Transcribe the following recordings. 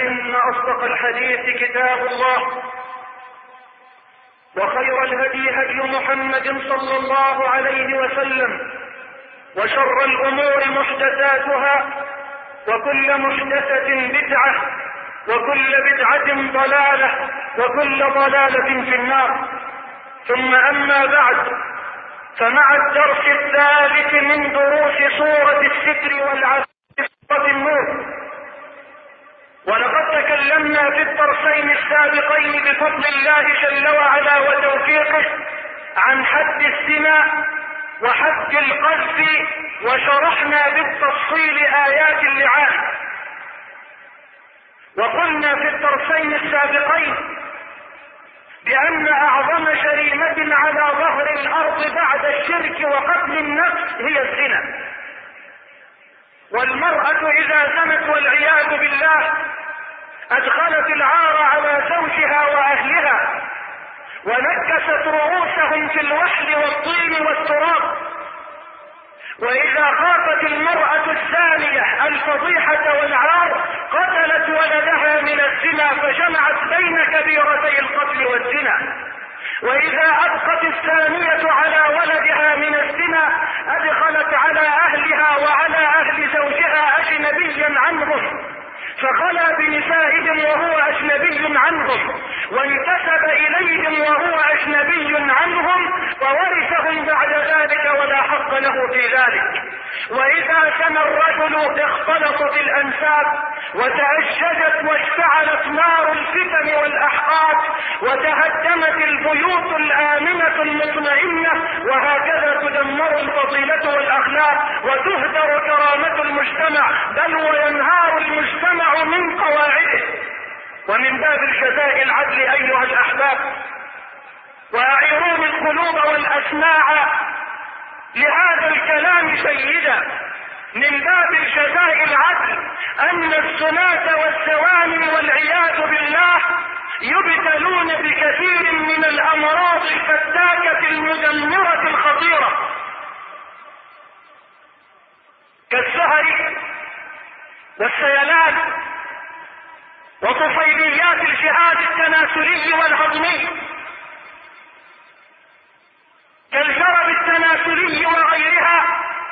فإن أصدق الحديث كتاب الله، وخير الهدي هدي محمد صلى الله عليه وسلم، وشر الأمور محدثاتها، وكل محدثة بدعة، وكل بدعة ضلالة، وكل ضلالة في النار. ثم أما بعد، فمع الدرس الثالث من دروس سورة الستر والعفو سورة النور، ولقد تكلمنا في الدرسين السابقين بفضل الله جل وعلا وتوفيقه عن حد الزنا وحد القذف، وشرحنا بالتفصيل آيات اللعان. وقلنا في الدرسين السابقين بأن أعظم جريمة على ظهر الأرض بعد الشرك وقتل النفس هي الزنا، والمرأة إذا زنت والعياذ بالله أدخلت العار على زوجها وأهلها، ونكست رؤوسهم في الوحل والطين والتراب. وإذا خافت المرأة الزانية الفضيحة والعار قتلت ولدها من الزنا، فجمعت بين كبيرتي القتل والزنا. وإذا أبقت الزانية على ولدها من الزنا أدخلت على أهلها وعلى أهل زوجها أجنبيا عنهم، فخلى بنسائهم وهو أجنبي عنهم، وانتسب إليهم وهو أجنبي عنهم، وورثهم بعد ذلك ولا حق له في ذلك. وإذا زنى الرجل اختلطت الأنساب، وتأججت واشتعلت نار الفتن والأحقاد، وتهدمت البيوت الآمنة المطمئنة، وهكذا تدمر الفضيلة والأخلاق، وتهدر كرامة المجتمع، بل وينهار المجتمع من قواعده. ومن باب الجزاء العدل أيها الأحباب، وأعيرون القلوب والأسماع لهذا الكلام جيدا، من باب الجزاء العدل أن الزناة والزواني والعياذ بالله يبتلون بكثير من الأمراض الفتاكة المدمرة الخطيرة، كالسهر والسيلان وطفيليات الجهاز التناسلي والهضمي، كالجرب التناسلي وغيرها.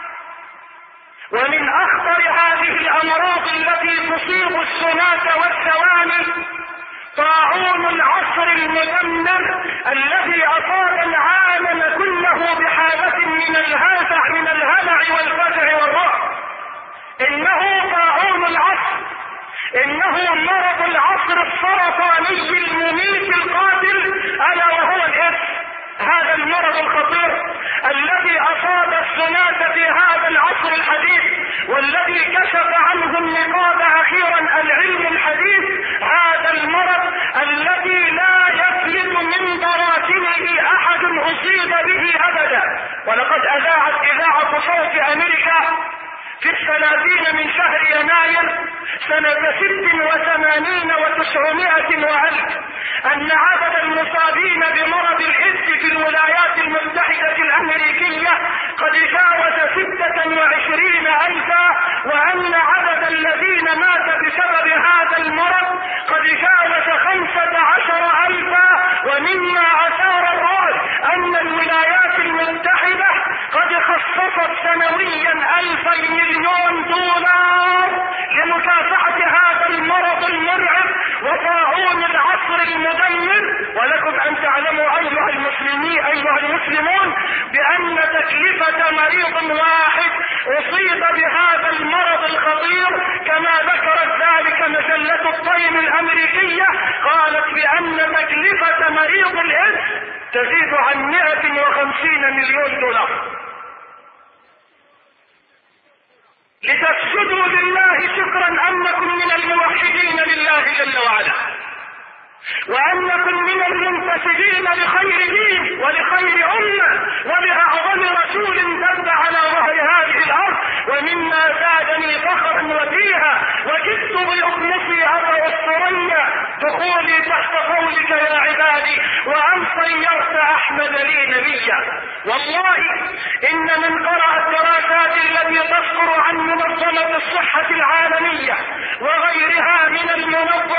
ومن أخطر هذه الأمراض التي تصيب الزناة والزواني طاعون العصر المدمر الذي أصاب العالم كله بحالة من الهلع والفزع والرعب. إنه طاعون العصر، إنه مرض العصر السرطاني المميت القاتل، ألا وهو الإيدز. هذا المرض الخطير الذي أصاب الزناة في هذا العصر الحديث، والذي كشف عنه النقاب أخيرا العلم الحديث، هذا المرض الذي لا يفلت من براثنه أحد أصيب به أبدا. ولقد أذاعت إذاعة صوت أمريكا في 30 من شهر يناير سنة 86 و900 وألف أن عدد المصابين بمرض الإيدز في الولايات المتحدة الأمريكية قد جاوز 26,000، وأن عدد الذين مات بسبب هذا المرض قد جاوز 15,000. ومما أثار الرعب أن الولايات المتحدة قد خصصت سنويا 2,000 مليون دولار لمكافحة هذا المرض المرعب وطاعون العصر المدمر. ولكم أن تعلموا أيها المسلمون بأن تكلفة مريض واحد أصيب بهذا المرض الخطير، كما ذكرت ذلك مجلة الطيب الأمريكية، قالت بأن تكلفة مريض الإيدز تزيد عن 150 مليون دولار. لتسجدوا لله شكرا أنكم من الموحدين لله جل وعلا، وأنكم من المنتسبين لخير دين ولخير أمة ولأعظم رسول تبدأ على ظهر هذه الأرض. ومما زادني فخرا وفيها وكدت بأخمصي أبا الثريا دخولي تحت قولك يا عبادي وأن صيرت أحمد لي نبيا. والله إن من قرأ الدراسات التي تصدر عن منظمة الصحة العالمية وغيرها من المنظمات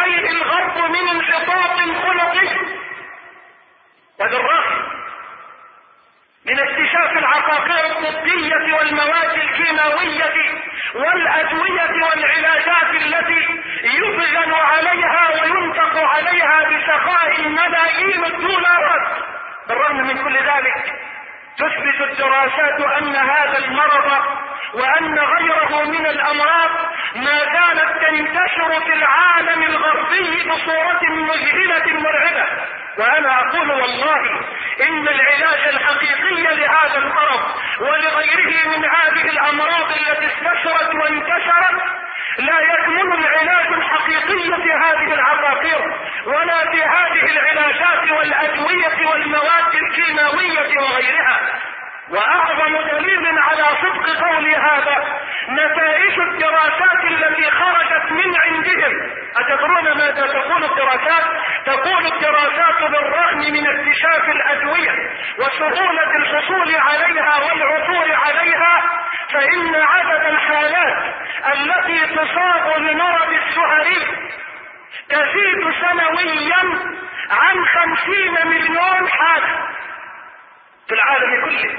إليه الغرب من انحطاط خلقي، وبالرغم من اكتشاف العقاقير الطبية والمواد الكيماوية والأدوية والعلاجات التي يبذل عليها وينفق عليها بسخاء ملايين الدولارات، بالرغم من كل ذلك تثبت الدراسات أن هذا المرض وأن غيره من الأمراض ما زالت تنتشر في العالم الغربي بصورة مذهلة مرعبة. وأنا أقول والله إن العلاج الحقيقي لهذا المرض ولغيره من هذه الأمراض التي استشرت وانتشرت لا يكمن العلاج الحقيقي في هذه العقاقير ولا في هذه العلاجات والأدوية والمواد الكيماوية وغيرها. وأعظم دليل على صدق قولي هذا نتائج الدراسات التي خرجت من عندهم. أتدرون ماذا تقول الدراسات؟ تقول الدراسات بالرغم من اكتشاف الأدوية وسهولة الحصول عليها والعثور عليها، فإن عدد الحالات التي تصاب بمرض السهري تزيد سنويا عن 50 مليون حالة في العالم كله.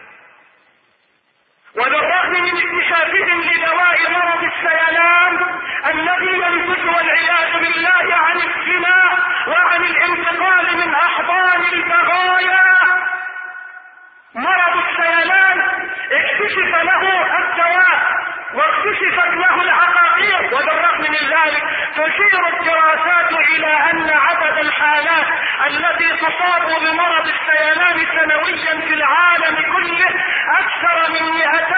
وبالرغم من اكتشافهم لدواء مرض السيلان الذي ينتج والعياذ بالله عن الزنا وعن الانتقال من احضان البغايا، مرض السيلان اكتشف له الدواء واكتشفت له العقاقير، وبالرغم من ذلك تشير الدراسات الى ان عدد الحالات التي تصاب بمرض السيلان سنويا في العالم كله اكثر من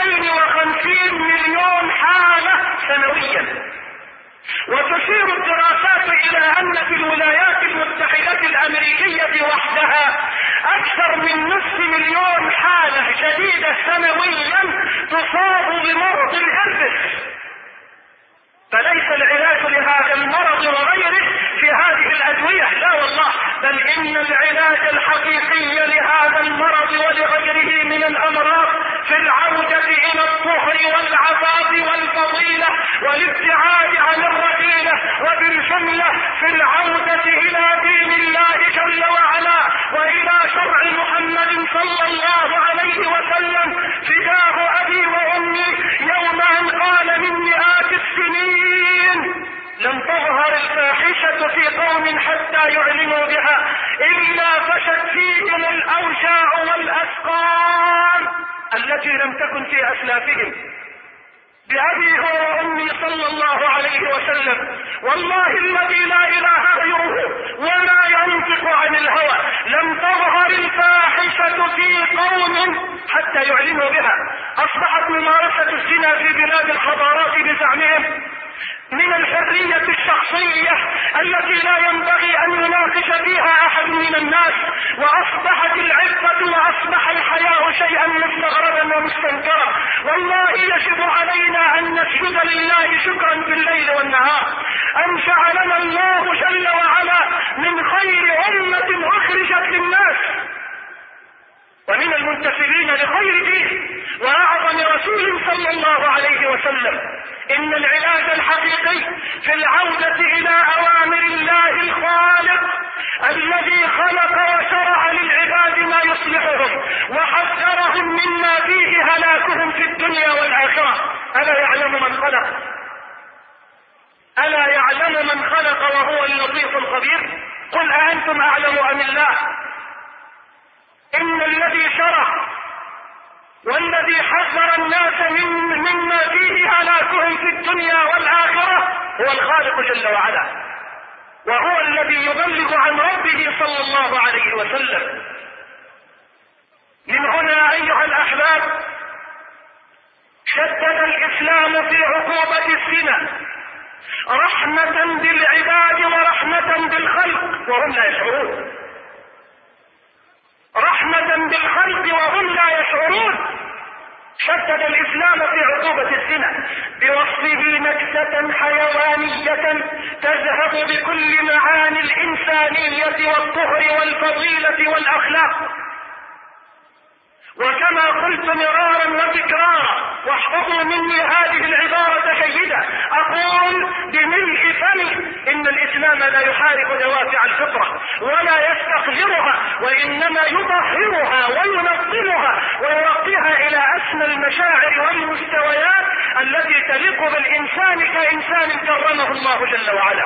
250 مليون حالة سنويا. وتشير الدراسات الى ان في الولايات المتحدة الامريكية وحدها اكثر من 500,000 حالة جديدة سنويا تصاب بمرض الهربس. فليس العلاج لهذا المرض وغيره في هذه الادوية، لا والله، بل ان العلاج الحقيقي لهذا المرض ولغيره من الامراض في العودة الى الطهر والعفاف والفضيلة والابتعاد عن الرذيلة، وبالجملة في العودة الى دين الله جل وعلا والى شرع محمد صلى الله عليه وسلم. فداه ابي وامي يوم ان قال من مئات السنين لم تظهر الفاحشة في قوم حتى يعلنوا بها إلا فشت فيهم الأوجاع والأسقام التي لم تكن في أسلافهم. بأبي وأمي صلى الله عليه وسلم والله الذي لا إله غيره ولا ينطق عن الهوى لم تظهر الفاحشة في قوم حتى يعلنوا بها. أصبحت ممارسة الزنا في بلاد الحضارات بزعمهم من الحرية الشخصية التي لا ينبغي أن يناقش فيها أحد من الناس، وأصبحت العفة وأصبح الحياء شيئا مستغربا ومستنكرا. والله يجب علينا أن نسجد لله شكرا بالليل والنهار أن جعلنا الله جل وعلا من خير أمة أخرجت للناس ومن المنتسبين لخير دين وأعظم رسول صلى الله عليه وسلم. إن العلاج الحقيقي في العودة إلى أوامر الله الخالق الذي خلق وشرع للعباد ما يصلحهم وحذرهم مما فيه هلاكهم في الدنيا والآخرة. ألا يعلم من خلق؟ ألا يعلم من خلق وهو اللطيف الخبير؟ قل أأنتم أعلم أم الله؟ إن الذي شرع والذي حذر الناس مما فيه هلاكهم في الدنيا والآخرة هو الخالق جل وعلا، وهو الذي يبلغ عن ربه صلى الله عليه وسلم. من هنا أيها الأحباب شدد الإسلام في عقوبة الزنا رحمة بالعباد ورحمة بالخلق وهم لا يشعرون، رحمة بالخلق وهم لا يشعرون. شدد الإسلام في عقوبة الزنا بوصفه نكسة حيوانية تذهب بكل معاني الإنسانية والطهر والفضيلة والأخلاق. وكما قلت مرارا وتكرارا، واحفظوا مني هذه العبارة جيدة، أقول بملء فمي إن الإسلام لا يحارب دوافع الفطرة ولا يستقذرها، وإنما يطهرها وينظمها ويرقيها إلى أسمى المشاعر والمستويات التي تليق بالإنسان كإنسان كرمه الله جل وعلا.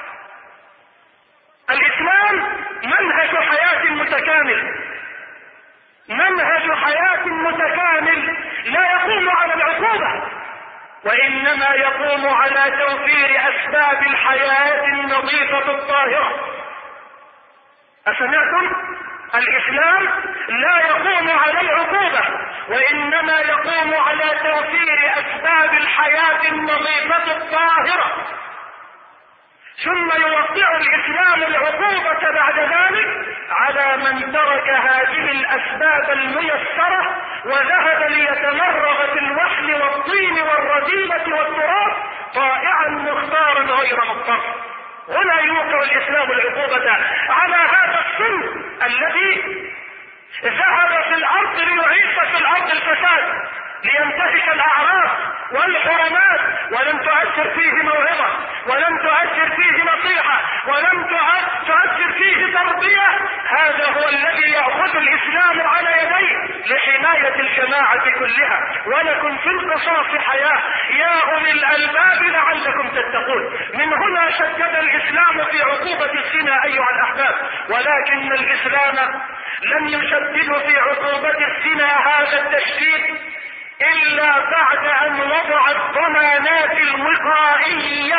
الإسلام منهج حياة متكامل، منهج حياة متكامل لا يقوم على العقوبة، وإنما يقوم على توفير أسباب الحياة النظيفة الطاهرة. أسمعتم؟ الإسلام لا يقوم على العقوبة، وإنما يقوم على توفير أسباب الحياة النظيفة الطاهرة. ثم يوقع الإسلام العقوبة بعد ذلك على من ترك هذه الأسباب الميسرة وذهب ليتمرغ في الوحل والطين والرذيلة والتراب طائعا مختارا غير مضطر. هنا يوقع الإسلام العقوبة على هذا الصنف الذي ذهب في الأرض ليعيش في الأرض الفساد، لينتهك الأعراض والحرمات، ولم تؤثر فيه موعظة، ولم تؤثر فيه نصيحة، ولم تؤثر فيه تربية. هذا هو الذي يأخذ الإسلام على يديه لحماية الجماعة كلها. ولكم في القصاص حياة يا أولي الألباب لعلكم تتقون. من هنا شدد الإسلام في عقوبة الزنا أيها الأحباب، ولكن الإسلام لم يشدد في عقوبة الزنا هذا التشديد إلا بعد أن وضع الضمانات الوقائية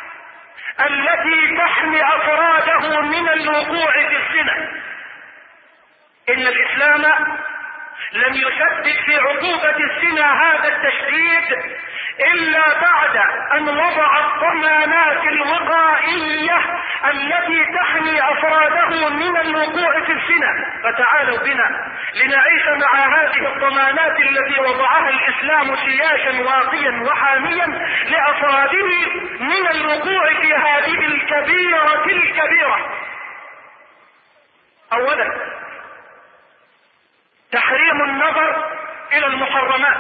التي تحمي أفراده من الوقوع في الزنا. إن الإسلام لم يشدد في عقوبة الزنا هذا التشديد إلا بعد أن وضع الضمانات الوقائية التي تحمي أفراده من الوقوع في الزنا. فتعالوا بنا لنعيش مع هذه الضمانات التي وضعها الإسلام سياشا واقيا وحاميا لأفراده من الوقوع في هذه الكبيرة الكبيرة. أولا، تحريم النظر إلى المحرمات.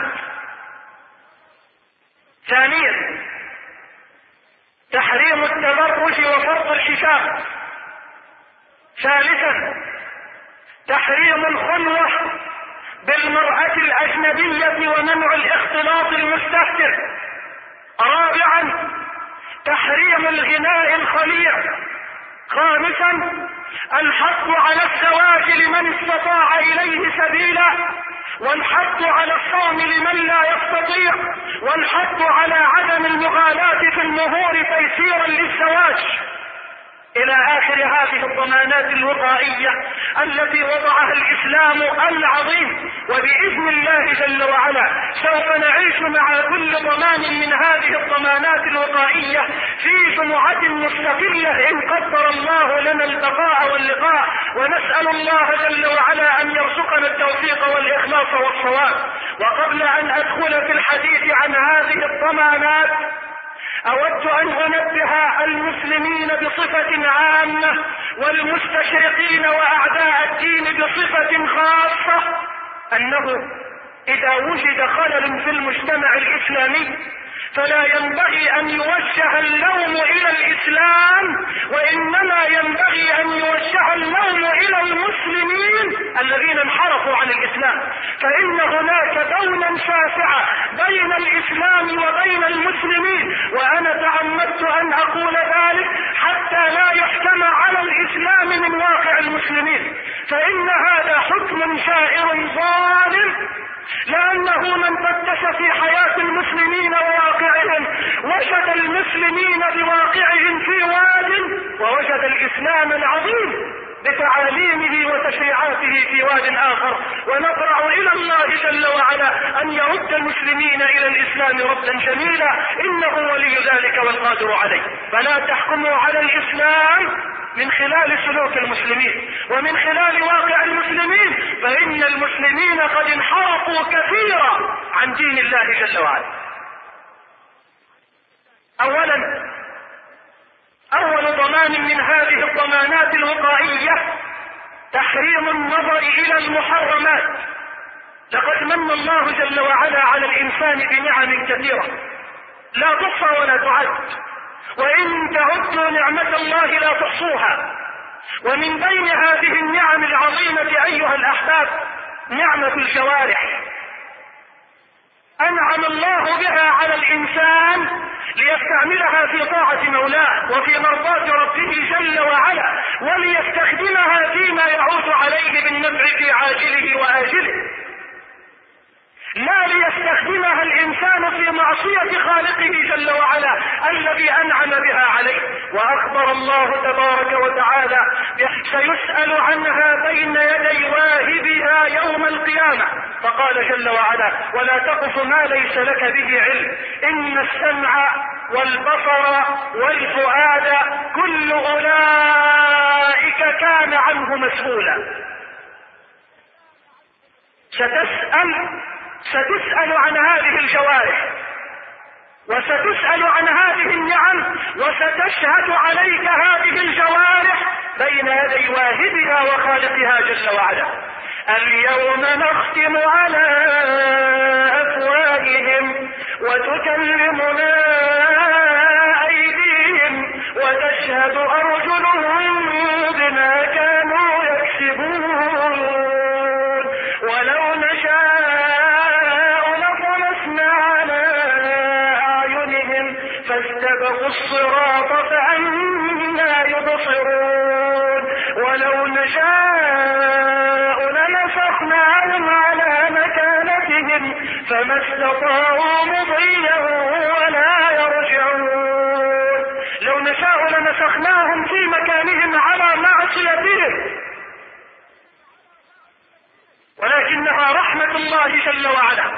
ثانيا، تحريم التبرج وفرض الحساب. ثالثا، تحريم الخلوة بالمرأة الأجنبية ومنع الاختلاط المستهتر. رابعا، تحريم الغناء الخليع. خامسا، الحث على الزواج لمن استطاع إليه سبيلا، والحث على الصوم لمن لا يستطيع، والحث على عدم المغالاة في المهور تيسيرا للزواج، إلى آخر هذه الضمانات الوقائية التي وضعها الإسلام العظيم. وبإذن الله جل وعلا سوف نعيش مع كل ضمان من هذه الضمانات الوقائية في جمعة مستقلة إن قدر الله لنا البقاء واللقاء، ونسأل الله جل وعلا أن يرزقنا التوفيق والإخلاص والصواب. وقبل أن أدخل في الحديث عن هذه الضمانات أود أن أنبه المسلمين بصفة عامة والمستشرقين وأعداء الدين بصفة خاصة أنه إذا وجد خلل في المجتمع الإسلامي فلا ينبغي أن يوجه اللوم إلى الإسلام، وإنما ينبغي أن يوجه اللوم إلى المسلمين الذين انحرفوا عن الإسلام، فإن هناك دونا شاسعا بين الإسلام وبين المسلمين، وأنا تعمدت أن أقول ذلك حتى لا يحكم على الإسلام من واقع المسلمين، فإن هذا حكم شائر ظالم، لأنه من فتش في حياة المسلمين وواقعهم وجد المسلمين بواقعهم في واد، ووجد الإسلام العظيم بتعاليمه وتشريعاته في واد آخر. ونضرع إلى الله جل وعلا أن يرد المسلمين إلى الإسلام ردا جميلا، إنه ولي ذلك والقادر عليه. فلا تحكموا على الإسلام من خلال سلوك المسلمين ومن خلال واقع المسلمين، فإن المسلمين قد انحرفوا كثيرا عن دين الله جل وعلا. أولا، أول ضمان من هذه الضمانات الوقائية تحريم النظر إلى المحرمات. لقد من الله جل وعلا على الإنسان بنعم كثيرة لا تحصى ولا تعد، وإن تعدوا نعمة الله لا تحصوها. ومن بين هذه النعم العظيمة أيها الأحباب نعمة الجوارح، أنعم الله بها على الإنسان ليستعملها في طاعة مولاه وفي مرضاة ربه جل وعلا، وليستخدمها فيما يعود عليه بالنفع في عاجله وآجله، لا ليستخدمها الإنسان في معصية خالقه جل وعلا الذي أنعم بها عليه. وأخبر الله تبارك وتعالى سيسأل عنها بين يدي واهبها يوم القيامة، فقال جل وعلا: ولا تقف ما ليس لك به علم، إن السمع والبصر والفؤاد كل أولئك كان عنه مسؤولا. ستسأل عن هذه الجوارح، وستسأل عن هذه النعم، وستشهد عليك هذه الجوارح بين يدي واهبها وخالقها جل وعلا. اليوم نختم على أفواههم وتكلمنا أيديهم وتشهد أرجلهم بما كانوا يكسبون ولو نشاء لطمسنا على أعينهم فاستبقوا الصراط فأنى يبصرون ولو نشاء لمسخناهم على مكانتهم فما استطاعوا مضيا ولا يرجعون. لو نشاء لمسخناهم في مكانهم على معصيتهم، ولكنها رحمة الله جل وعلا.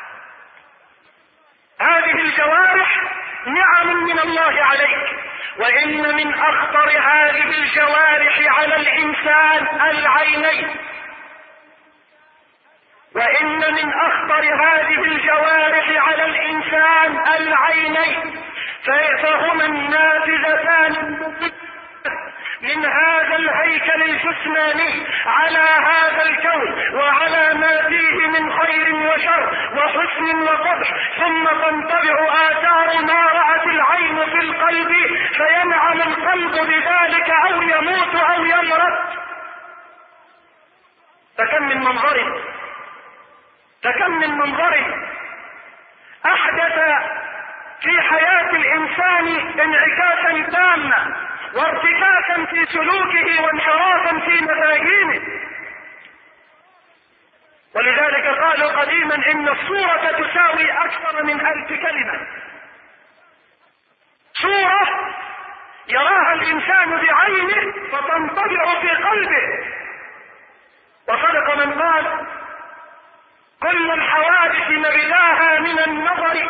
هذه الجوارح نعم من الله عليك، وإن من أخطر هذه الجوارح على الإنسان العينين، وإن من أخطر هذه الجوارح على الإنسان العينين، فهما النافذتان من هذا الهيكل الجسماني على هذا الكون وعلى ما فيه من خير وشر وحسن وقبح، ثم تنطبع آثار ما رأت العين في القلب فينعم القلب بذلك أو يموت أو يمرض. فكم من منظر أحدث في حياة الإنسان انعكاسا تاما وارتكاسا في سلوكه وانحرافا في مفاهيمه. ولذلك قالوا قديما إن الصورة تساوي أكثر من 1000 كلمة. صورة يراها الإنسان بعينه فتنطبع في قلبه. وصدق من قال: كل الحوادث مبداها من النظر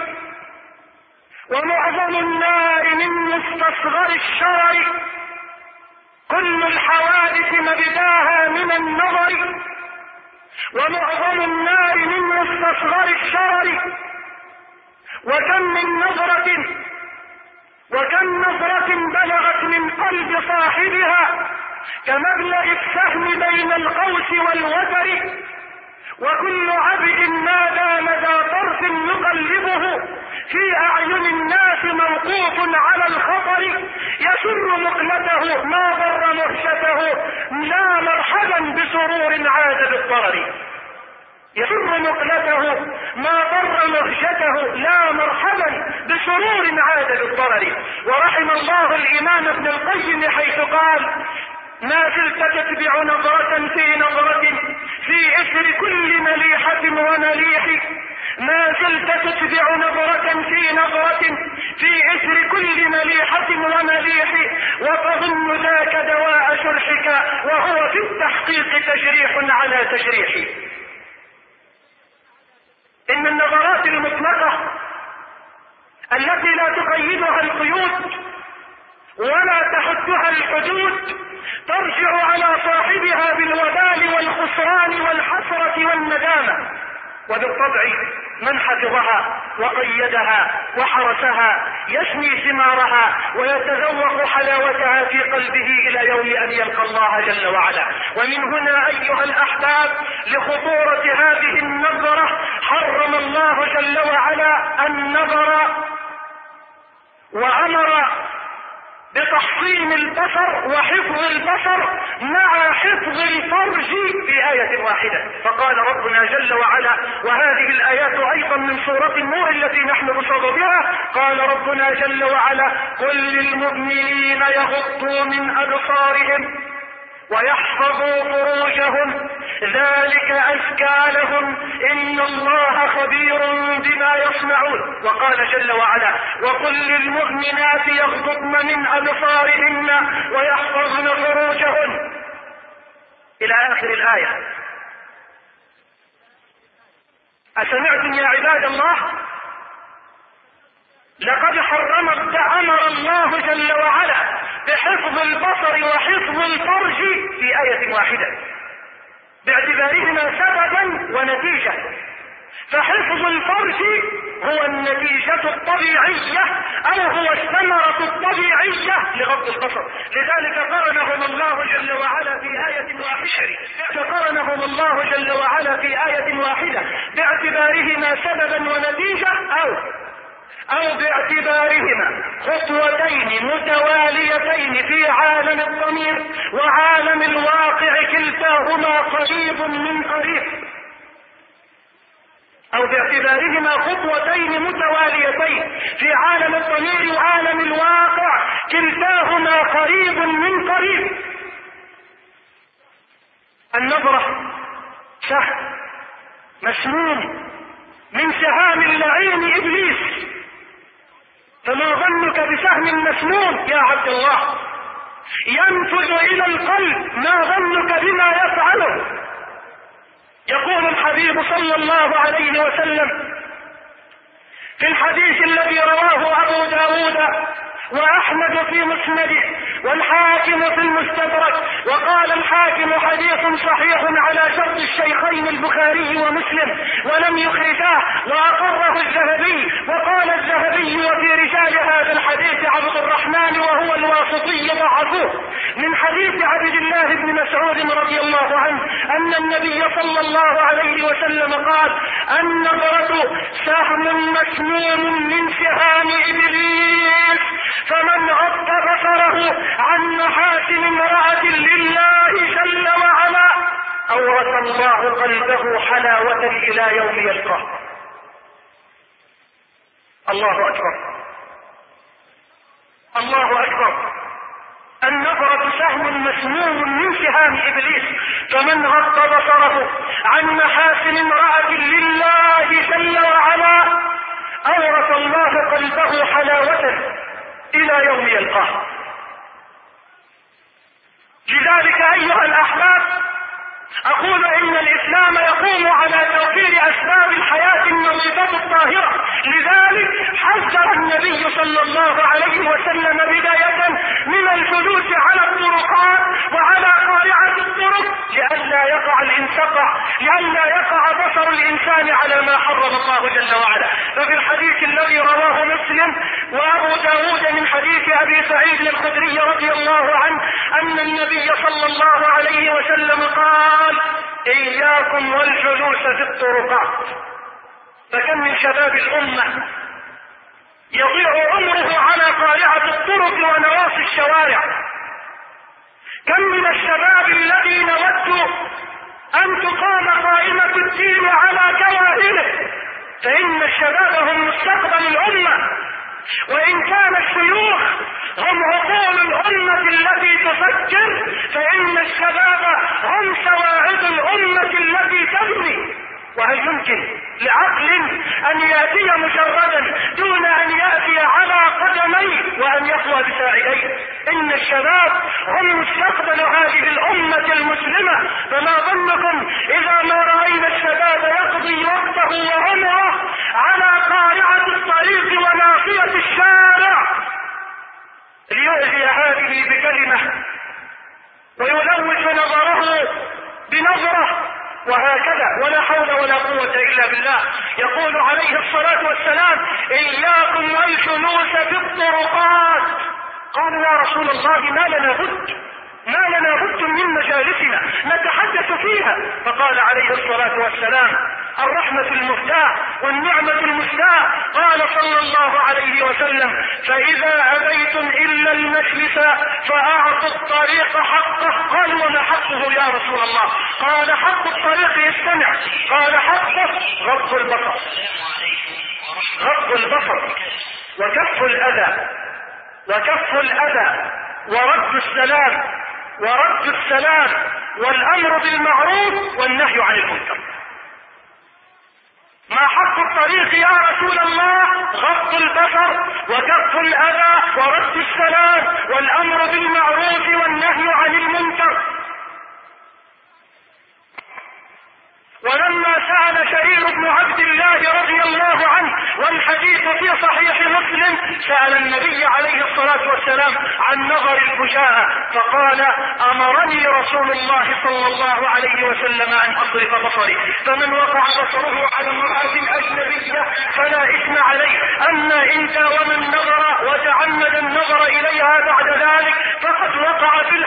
ومعظم النار من مستصغر الشرر. كل الحوادث مبداها من النظر ومعظم النار من مستصغر الشرر. وكم نظرة بلغت من قلب صاحبها كمبلغ السهم بين القوس والوتر. وكل عبد ما دام ذا طرف يقلبه في أعين الناس موقوف على الخطر. يسر مقلته ما ضر مهجته لا مرحبا بسرور عاد بالضرر. يسر مقلته ما ضر مهجته لا مرحبا بسرور عاد بالضرر. ورحم الله الإمام ابن القيم حيث قال: ما زلت تتبع نظرة في نظرة في إثر كل مليحة ومليح. ما زلت تتبع نظرة في نظرة في إثر كل مليحة ومليح وتظن ذاك دواء شرحك وهو في التحقيق تجريح على تجريح. إن النظرات المطلقة التي لا تقيدها القيود ولا تحدها الحدود ترجع على صاحبها بالوبال والخسران والحسرة والندامة. وبالطبع من حفظها وقيدها وحرسها يشني ثمارها ويتذوق حلاوتها في قلبه إلى يوم أن يلقى الله جل وعلا. ومن هنا أيها الأحباب لخطورة هذه النظرة حرم الله جل وعلا النظر وأمر بتحصين البصر وحفظ البصر مع حفظ الفرج في آية واحدة. فقال ربنا جل وعلا، وهذه الآيات أيضا من سورة النور التي نحن بصددها، قال ربنا جل وعلا: قل للمؤمنين يغضوا من أبصارهم ويحفظوا فروجهم ذلك أزكى لهم إن الله خبير بما يصنعون. وقال جل وعلا: وقل للمؤمنات يغضضن من أبصارهن ويحفظن فروجهن إلى آخر الآية. أسمعتم يا عباد الله؟ لقد أمر الله جل وعلا بحفظ البصر وحفظ الفرج في آية واحدة باعتبارهما سببا ونتيجة. فحفظ الله هو النتيجة الطبيعية أو هو الثمرة الطبيعية لغض البصر. لذلك قرنهم الله جل وعلا في آية واحدة باعتبارهما سببا ونتيجة أو باعتبارهما خطوتين متواليتين في عالم الضمير وعالم الواقع، كلتاهما قريب من قريب. أو باعتبارهما خطوتين متواليتين في عالم الضمير وعالم الواقع، كلتاهما قريب من قريب. النظرة سهم مسموم من سهام اللعين إبليس، فما ظنك بسهم مسموم يا عبد الله ينفذ إلى القلب؟ ما ظنك بما يفعله؟ يقول الحبيب صلى الله عليه وسلم في الحديث الذي رواه أبو داود وأحمد في مسنده والحاكم في المستدرك، وقال الحاكم حديث صحيح على شرط الشيخين البخاري ومسلم ولم يخرجاه، وأقره الذهبي. وقال الذهبي: وفي رجال هذا الحديث عبد الرحمن وهو الواسطي ضعفوه، من حديث عبد الله بن مسعود رضي الله عنه أن النبي صلى الله عليه وسلم قال: النظرة سهم مسموم من سهام إبليس، فمن غض بصره عن محاسن امرأة لله جل وعلا أورث الله قلبه حلاوة إلى يوم يلقاه. الله أكبر، الله أكبر. النظرة سهم مسموم من سهام إبليس، فمن غض بصره عن محاسن امرأة لله جل وعلا أورث الله قلبه حلاوة إلى يوم يلقاه. لذلك أيها الأحباب أقول إن الإسلام يقوم على توفير أسباب الحياة النظيفة الطاهرة. لذلك حذر النبي صلى الله عليه وسلم بداية من الجلوس على الطرقات وعلى قارعة الطرق لئلا يقع بصر الإنسان على ما حرم الله جل وعلا. ففي الحديث الذي رواه مسلم وأبو داود من حديث أبي سعيد الخدري رضي الله عنه أن النبي صلى الله عليه وسلم قال: إياكم والجلوس في الطرقات. فكم من شباب الأمة يضيع عمره على قارعة الطرق ونواصي الشوارع. كم من الشباب الذي نود أن تقام قائمة الدين على كواهله، فإن الشباب هم مستقبل الأمة، وإن كان الشيوخ هم عقول الأمة التي تفكر، فإن الشباب هم سواعد الأمة التي تبني. وهل يمكن لعقل أن يأتي مجردا دون أن يأتي على قدميه وأن يقوى بساعديه؟ إن الشباب هم مستقبل هذه الأمة المسلمة، فما ظنكم إذا ما رأينا الشباب يقضي وقته وعمره على قارعة الطريق وناصية الشارع ليؤذي هذه بكلمة ويلوث نظره بنظرة، وهكذا ولا حول ولا قوة إلا بالله. يقول عليه الصلاة والسلام: إياكم والجلوس في الطرقات. قالوا: يا رسول الله ما لنا بد، ما لنا بد من مجالسنا نتحدث فيها. فقال عليه الصلاة والسلام: الرحمة المهداة والنعمة المسداة. قال صلى الله عليه وسلم: فإذا أبيتم إلا المجلس فأعطوا الطريق حقه. قالوا: وما حقه يا رسول الله؟ قال: حق الطريق يستمع. قال: حقه غض البصر، غض البصر وكف الأذى ورد السلام والأمر بالمعروف والنهي عن المنكر. ما حق الطريق يا رسول الله؟ غض البصر وكف الأذى ورد السلام والأمر بالمعروف والنهي عن المنكر. ولما سأل شرير بن عبد الله رضي الله عنه والحديث في صحيح مسلم، سأل النبي عليه الصلاة والسلام عن نظر الفجاءة فقال: أمرني رسول الله صلى الله عليه وسلم أن أصرف بصري، فمن وقع بصره على امرأة أجنبية فلا إثم عليه، أما إن داوم النظر وتعمد النظر إليها بعد ذلك فقد وقع في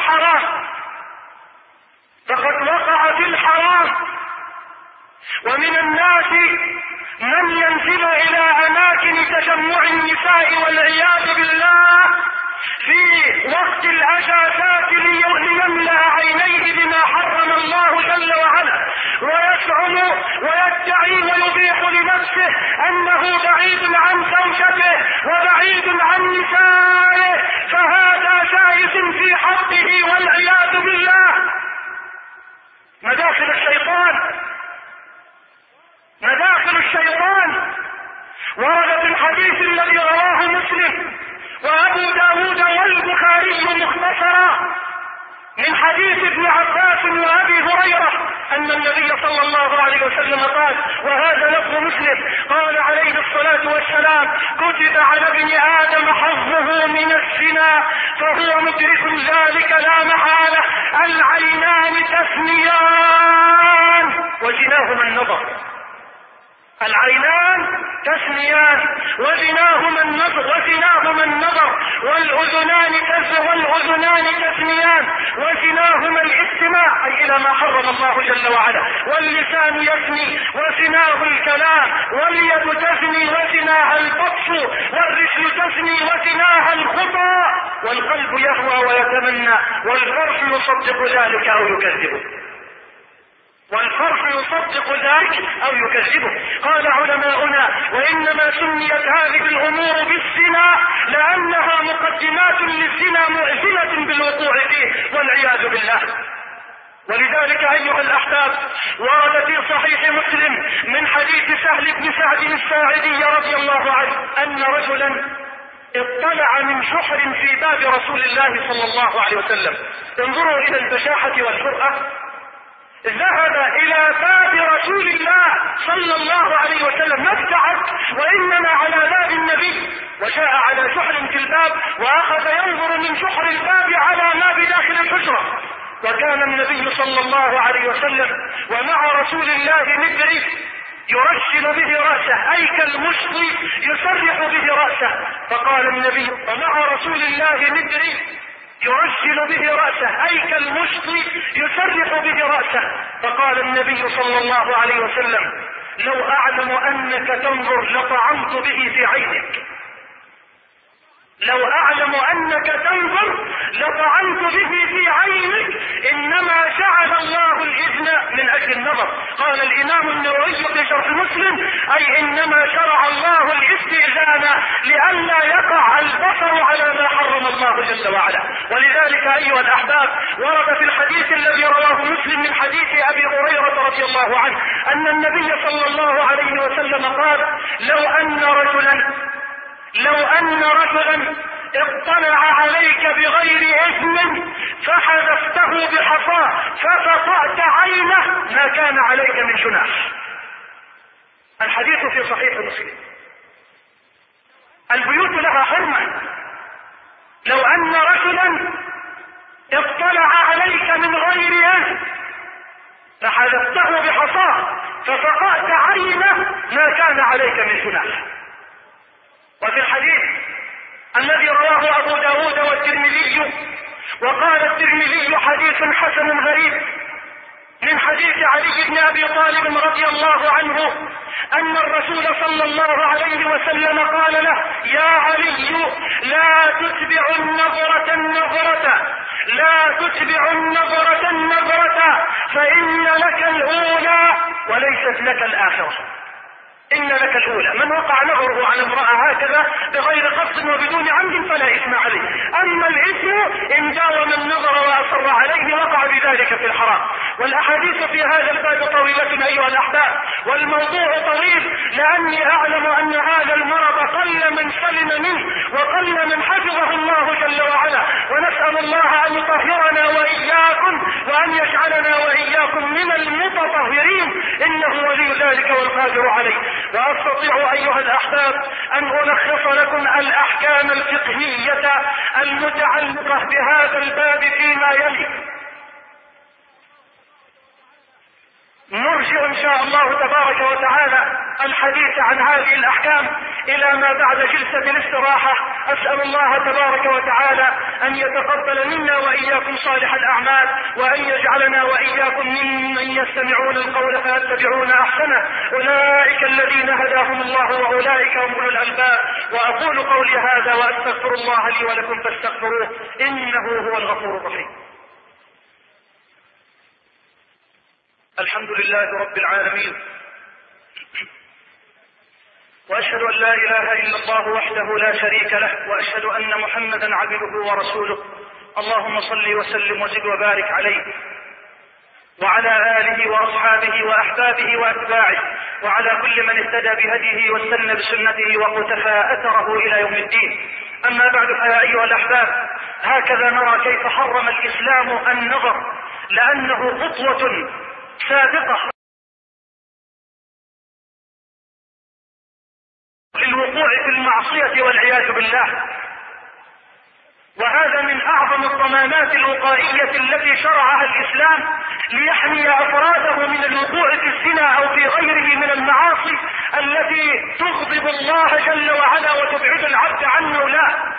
الحرام. ومن الناس من ينزل إلى أماكن تجمع النساء والعياذ بالله في وقت الأجازات ليملأ عينيه بما حرم الله جل وعلا، ويزعم ويدعي ويبيح لنفسه أنه بعيد عن زوجته وبعيد عن نسائه، فهذا جائز في حقه والعياذ بالله. مداخل الشيطان ورد في الحديث الذي رواه مسلم وأبو داود والبخاري مختصرا من حديث ابن عباس وأبي هريرة أن النبي صلى الله عليه وسلم قال، وهذا لفظ مسلم، قال عليه الصلاة والسلام: كتب على ابن آدم حظه من الزنا فهو مدرك ذلك لا محالة، العينان تثنيان وزناهما النظر. العينان تثنيان وزناهما النظر، والأذنان تثنيان وزناهما الاستماع أي إلى ما حرم الله جل وعلا، واللسان يثني وزناه الكلام، واليد تثني وزناها البطش، والرجل تثني وزناها الخطى، والقلب يهوى ويتمنى، والفرح يصدق ذلك أو يكذبه. قال علماؤنا: وإنما سميت هذه الأمور بالزنا لأنها مقدمات للزنا مؤذنة بالوقوع فيه والعياذ بالله. ولذلك أيها الأحباب ورد في صحيح مسلم من حديث سهل بن سعد الساعدي رضي الله عنه أن رجلا اطلع من شحر في باب رسول الله صلى الله عليه وسلم. انظروا إلى البشاحة والجرأة. ذهب إلى باب رسول الله صلى الله عليه وسلم، ما ابتعد وإنما على باب النبي، وجاء على شحر في الباب وأخذ ينظر من شحر الباب على ما بداخل الحجرة. وكان النبي صلى الله عليه وسلم ومع رسول الله مدري يرشل به رأسه أي كالمشط يسرح به رأسه. فقال النبي: ومع رسول الله مدري يرشل به رأسه أي كالمشط يسرح به رأسه. فقال النبي صلى الله عليه وسلم: لو أعلم أنك تنظر لطعنت به في عينك. لو أعلم أنك تنظر لطعنت به في عينك، إنما جعل الله الإذن من أجل النظر. قال الإمام النووي في شرح مسلم: أي إنما شرع الله الاستئذان لئلا يقع البصر على ما حرم الله جل وعلا. ولذلك أيها الأحباب ورد في الحديث الذي رواه مسلم من حديث أبي هريرة رضي الله عنه أن النبي صلى الله عليه وسلم قال: لو أن رجلا اطلع عليك بغير إثم فحذفته بحصاه ففقأت عينه ما كان عليك من جناح. الحديث في صحيح مسلم. البيوت لها حرمة. لو أن رجلا اطلع عليك من غير إثم فحذفته بحصاه ففقأت عينه ما كان عليك من جناح. وفي الحديث الذي رواه أبو داود والترمذي وقال الترمذي حديث حسن غريب من حديث علي بن أبي طالب رضي الله عنه أن الرسول صلى الله عليه وسلم قال له: يا علي، لا تتبع النظرة فإن لك الأولى وليست لك الآخرة. إن لك الأولى. من وقع نظره على امرأة هكذا بغير قصد وبدون عمد فلا إثم عليه، أما الإثم إن داوم النظر وأصر عليه وقع بذلك في الحرام. والأحاديث في هذا الباب طويلة أيها الأحباب، والموضوع طويل، لأني أعلم أن هذا المرض قل من سلم منه وقل من حفظه الله جل وعلا، ونسأل الله أن يطهرنا وإياكم وأن يجعلنا وإياكم من المتطهرين، إنه ولي ذلك والقادر عليه. وأستطيع أيها الأحباب أن ألخص لكم الأحكام الفقهية المتعلقة بهذا الباب فيما يلي. نرجع إن شاء الله تبارك وتعالى الحديث عن هذه الأحكام إلى ما بعد جلسة الاستراحة. أسأل الله تبارك وتعالى أن يتقبل منا وإياكم صالح الأعمال، وأن يجعلنا وإياكم ممن يستمعون القول فيتبعون أحسنه. أولئك الذين هداهم الله وأولئك هم أولو الألباب. وأقول قولي هذا وأستغفر الله لي ولكم فاستغفروه إنه هو الغفور الرحيم. الحمد لله رب العالمين، وأشهد أن لا إله إلا الله وحده لا شريك له، وأشهد أن محمدا عبده ورسوله. اللهم صل وسلم وزد وبارك عليه وعلى آله وأصحابه وأحبابه وأتباعه وعلى كل من اهتدى بهديه واستنى بسنته وقتفى أثره إلى يوم الدين. أما بعد، فيا أيها الأحباب، هكذا نرى كيف حرم الإسلام النظر، لأنه خطوة سابقة للوقوع في المعصية والعياذ بالله. وهذا من أعظم الضمانات الوقائية التي شرعها الإسلام ليحمي أفراده من الوقوع في الزنا أو في غيره من المعاصي التي تغضب الله جل وعلا وتبعد العبد عن مولاه.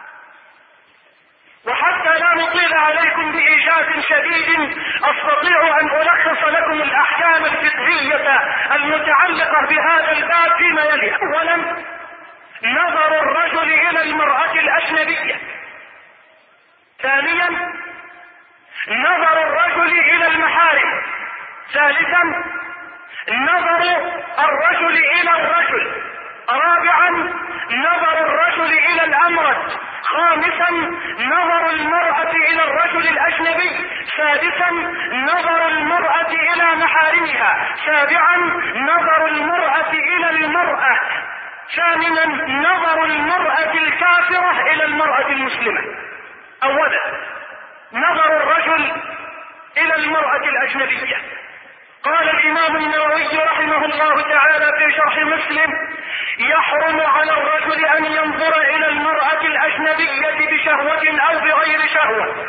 وحتى لا نطيل عليكم بإيجاز شديد، أستطيع أن ألخص لكم الأحكام الفقهية المتعلقة بهذا الباب فيما يلي. أولا، نظر الرجل إلى المرأة الأجنبية. ثانيا، نظر الرجل إلى المحارم. ثالثا، نظر الرجل إلى الرجل. رابعا، نظر الرجل إلى الأمرد. خامسا، نظر المرأة إلى الرجل الأجنبي. سادسا، نظر المرأة إلى محارمها. سابعا، نظر المرأة إلى المرأة. ثامنا، نظر المرأة الكافرة إلى المرأة المسلمة. أولا، نظر الرجل إلى المرأة الأجنبية. قال الإمام النووي رحمه الله تعالى في شرح مسلم: يحرم على الرجل أن ينظر إلى المرأة الأجنبية بشهوة أو بغير شهوة.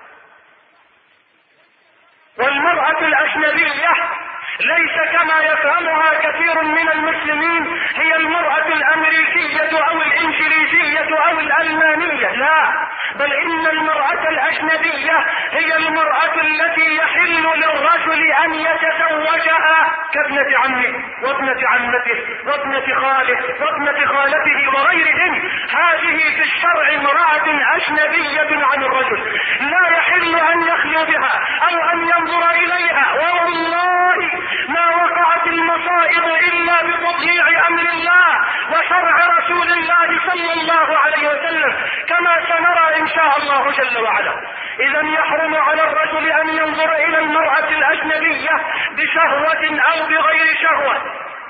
والمرأة الأجنبية ليس كما يفهمها كثير من المسلمين هي المرأة الأمريكية أو الإنجليزية أو الألمانية، لا، بل إن المرأة الأجنبية هي المرأة التي يحل للرجل أن يتزوجها كابنة عمه وابنة عمته وابنة خاله وابنة خالته وغيرهم. هذه في الشرع امرأة أجنبية عن الرجل، لا يحل أن يخلو بها أو أن ينظر إليها. والله ما وقعت المصائب إلا بتطييع أمر الله وشرع رسول الله صلى الله عليه وسلم، كما سنرى إن شاء الله جل وعلا. إذا يحرم على الرجل أن ينظر إلى المرأة الأجنبية بشهوة أو بغير شهوة.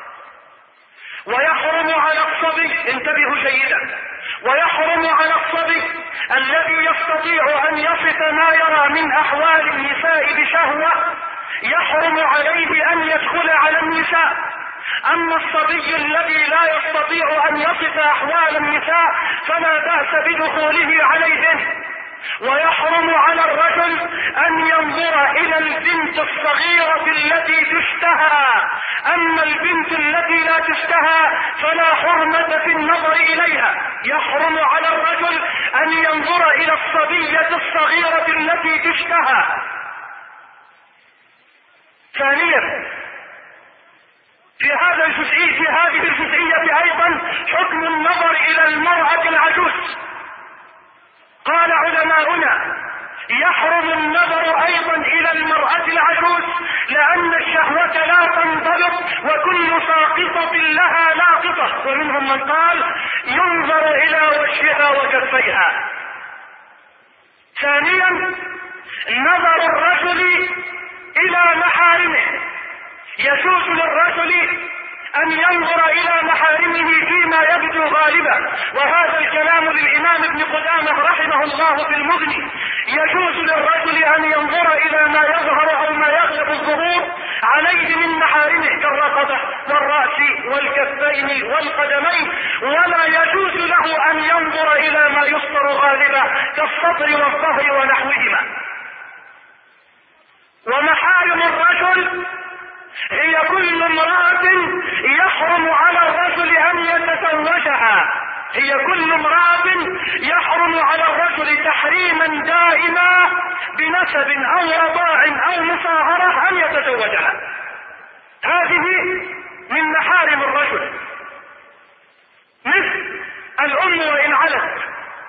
ويحرم على الصبي، انتبهوا جيدا، ويحرم على الصبي الذي يستطيع أن يصف ما يرى من أحوال النساء بشهوة، يحرم عليه أن يدخل على النساء. أما الصبي الذي لا يستطيع أن يصف أحوال النساء فلا بأس بدخوله عليهن. ويحرم على الرجل ان ينظر الى البنت الصغيرة التي تشتهى. اما البنت التي لا تشتهى فلا حرمة في النظر اليها. يحرم على الرجل ان ينظر الى الصبية الصغيرة التي تشتهى. ثانيا في هذه الجزئية ايضا حكم النظر الى المرأة العجوز. قال علماؤنا يحرم النظر ايضا الى المرأة العجوز لان الشهوة لا تنضبط وكل ساقطة لها لاقطة، ومنهم من قال ينظر الى وجهها وكفيها. ثانيا نظر الرجل الى محارمه. يجوز للرجل ان ينظر الى محارمه فيما يبدو غالبا، وهذا الكلام للامام ابن قدامة رحمه الله في المغني. يجوز للرجل ان ينظر الى ما يظهر او ما يغلب الظهور عليه من محارمه كالرقبة والرأس والكفين والقدمين، ولا يجوز له ان ينظر الى ما يصدر غالبا كالصدر والظهر ونحوهما. ومحارم الرجل هي كل امرأة يحرم على الرجل ان يتزوجها. هي كل امرأة يحرم على الرجل تحريما دائما بنسب او رضاع او مصاهرة ان يتزوجها. هذه من محارم الرجل، مثل الام وان علت،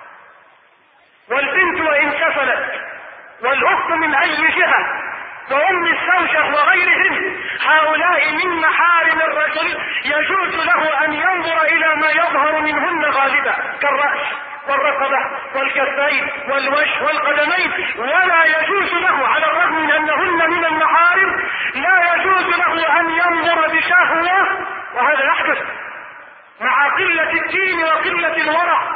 والبنت وان سفلت، والاخت من اي جهة، وام الزوجة وغيرهم. هؤلاء من محارم الرجل يجوز له ان ينظر الى ما يظهر منهن غالبا كالرأس والرقبة والكفين والوجه والقدمين، ولا يجوز له على الرغم من انهن من المحارم لا يجوز له ان ينظر بشهوة، وهذا يحدث مع قلة الدين وقلة الورع.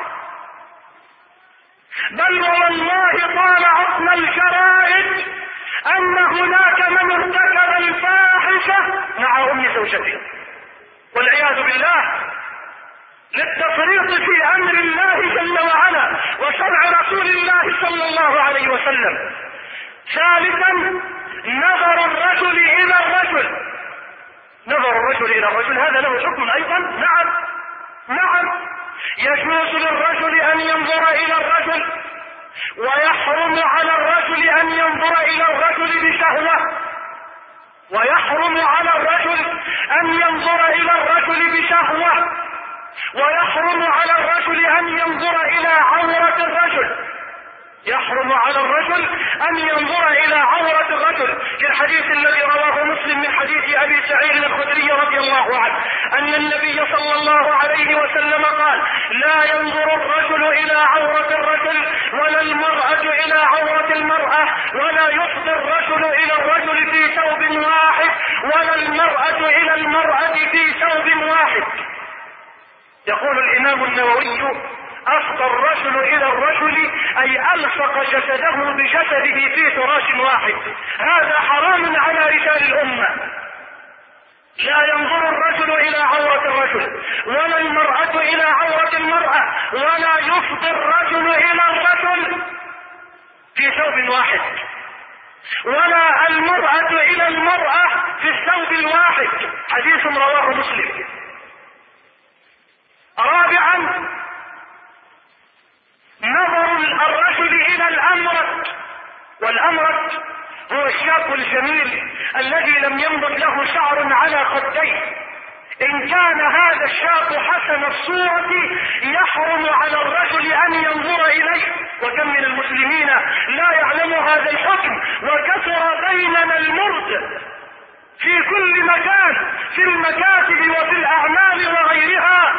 بل والله طال عظم الجرائد ان هناك من ارتكب الفاحشة مع ام زوجته والعياذ بالله، للتفريط في امر الله جل وعلا وشرع رسول الله صلى الله عليه وسلم. ثالثا نظر الرجل الى الرجل. نظر الرجل الى الرجل هذا له حكم ايضا. نعم يجوز للرجل ان ينظر الى الرجل، ويحرم على الرجل ان ينظر الى الرجل بشهوة، ويحرم على الرجل ان ينظر الى الرجل بشهوة، ويحرم على الرجل ان ينظر الى عورة الرجل. يحرم على الرجل ان ينظر الى عورة الرجل، في الحديث الذي رواه مسلم من حديث ابي سعيد الخدري رضي الله عنه ان النبي صلى الله عليه وسلم قال: لا ينظر الرجل الى عورة الرجل ولا المرأة الى عورة المرأة، ولا يفضي الرجل الى الرجل في ثوب واحد، ولا المرأة الى المرأة في ثوب واحد. يقول الامام النووي: افضى الرجل الى الرجل اي الصق جسده بجسده في فراش واحد. هذا حرام على رجال الامة. لا ينظر الرجل الى عورة الرجل ولا المرأة الى عورة المرأة، ولا يفضي الرجل الى الرجل في ثوب واحد، ولا المرأة الى المرأة في الثوب الواحد. حديث رواه مسلم. رابعا نظر الرجل الى الامرد. والامرد هو الشاب الجميل الذي لم ينبت له شعر على خديه. ان كان هذا الشاب حسن الصورة يحرم على الرجل ان ينظر اليه. وكم من المسلمين لا يعلم هذا الحكم، وكثر بيننا المرد في كل مكان، في المكاتب وفي الاعمال وغيرها،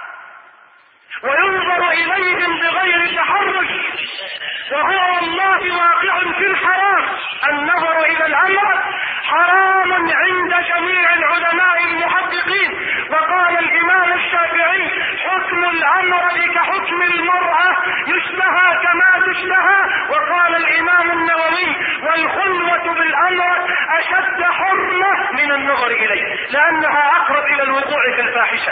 وينظر اليهم بغير تحرش، وهو والله واقع في الحرام. النظر الى الامر حرام عند جميع العلماء المحققين. وقال الامام الشافعي: حكم الامر كحكم المرأة، يشتهى كما تشتهى. وقال الامام النووي: والخلوة بالامر اشد حرمة من النظر اليه، لانها اقرب الى الوقوع في الفاحشة.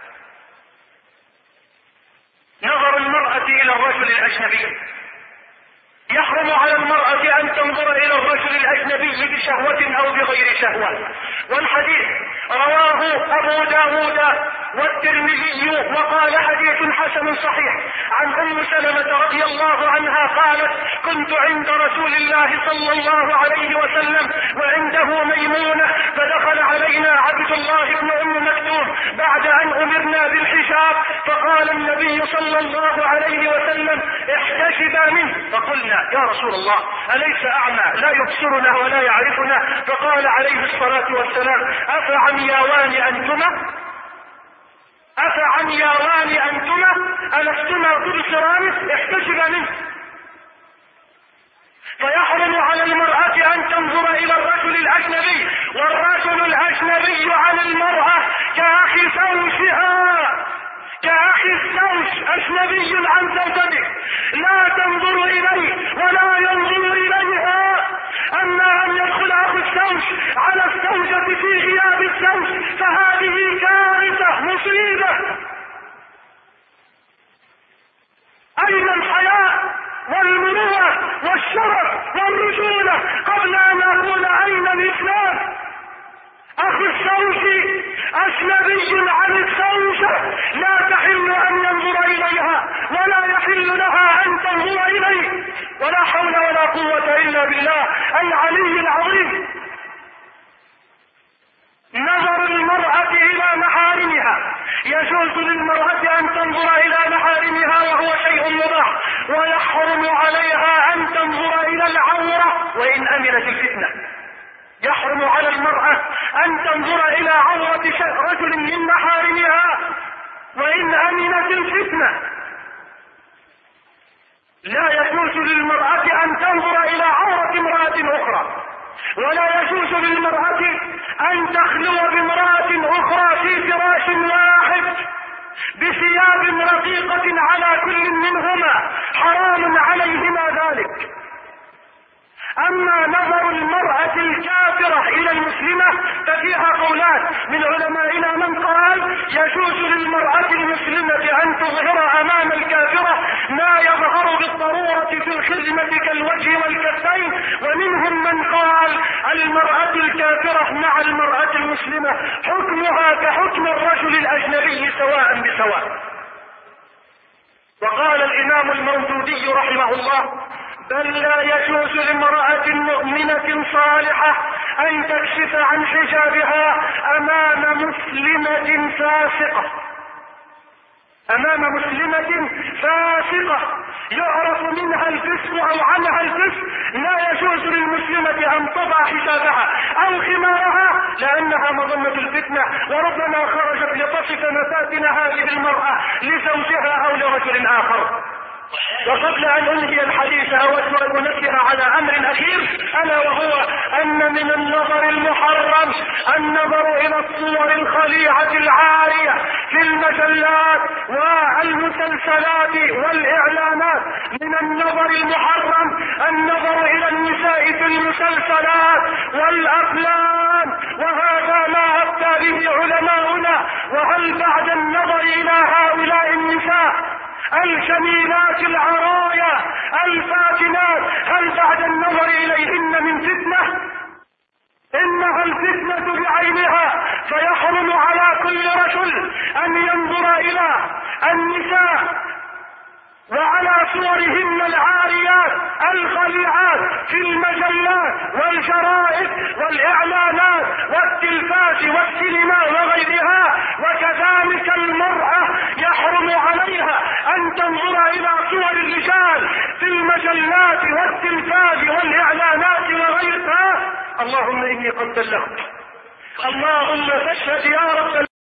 نظر المرأة الى الرجل الاجنبي يحرم على المرأة أن تنظر إلى الرجل الأجنبي بشهوة أو بغير شهوة. والحديث رواه أبو داود والترمذي وقال حديث حسن صحيح عن أم سلمة رضي الله عنها قالت: كنت عند رسول الله صلى الله عليه وسلم وعنده ميمونة، فدخل علينا عبد الله بن أم مكتوم بعد أن أمرنا بالحجاب، فقال النبي صلى الله عليه وسلم: احتجبا منه. فقلنا: يا رسول الله أليس أعمى لا يبصرنا ولا يعرفنا؟ فقال عليه الصلاة والسلام: أفعمياوان أنتما؟ أفعمياوان أنتما؟ ألستما تبصران؟ احتجبا منه. فيحرم على المرأة أن تنظر إلى الرجل الأجنبي، والرجل الأجنبي عن المرأة كأخي زوجها، كأخي الزوج أجنبي عن زوجته، لا تنظر إليه ولا ينظر إليها. أما أن يدخل أخو الزوج على الزوجة في غياب الزوج فهذه كارثة مصيبة. أين الحياء والمروءة والشرف والرجولة قبل أن نقول أين الإسلام؟ أخو الزوج أجنبي عن الزوجة، لا تحل أن ينظر إليها ولا يحل لها أن تنظر إليه، ولا حول ولا قوة إلا بالله العلي العظيم. نظر المرأة إلى محارمها، يجوز للمرأة أن تنظر إلى محارمها وهو شيء مباح، ويحرم عليها أن تنظر إلى العورة وإن أمنت الفتنة. يحرم على المرأة أن تنظر إلى عورة رجل من محارمها وإن أمنت الفتنة. لا يجوز للمرأة أن تنظر إلى عورة امرأة أخرى، ولا يجوز للمرأة أن تخلو بامرأة أخرى في فراش واحد بثياب رقيقة على كل منهما، حرام عليهما ذلك. أما نظر المرأة الكافرة إلى المسلمة ففيها قولان من علمائنا، من قال يجوز للمرأة المسلمة أن تظهر أمام الكافرة ما يظهر بالضرورة في الخدمة كالوجه والكفين، ومنهم من قال المرأة الكافرة مع المرأة المسلمة حكمها كحكم الرجل الأجنبي سواء بسواء. وقال الإمام المودودي رحمه الله: بل لا يجوز لامرأة مؤمنة صالحة أن تكشف عن حجابها أمام مسلمة فاسقة، أمام مسلمة فاسقة يعرف منها الفسق أو عنها الفسق. لا يجوز للمسلمة أن تضع حجابها أو خمارها لأنها مظنة الفتنة، وربما خرجت لتصف مفاتن هذه المرأة لزوجها أو لرجل آخر. وقبل أن أنهي الحديث أود أن أنبه على أمر أخير، ألا وهو أن من النظر المحرم النظر إلى الصور الخليعة العارية في المجلات والمسلسلات والإعلانات. من النظر المحرم النظر إلى النساء في المسلسلات والأفلام، وهذا ما أفتى به علماؤنا. وهل بعد النظر إلى هؤلاء النساء الجميلات العرايا الفاتنات هل بعد النظر إليهن من فتنة؟ إنها الفتنة بعينها. فيحرم على كل رجل أن ينظر إلى النساء وعلى صورهن العاريات الخليعات في المجلات والجرائد والإعلانات والتلفاز والسينما وغيرها. وكذلك المرأة يحرم عليها أن تنظر إلى صور الرجال في المجلات والتلفاز والإعلانات وغيرها. اللهم إني قد بلغت، اللهم فاشهد يا رب.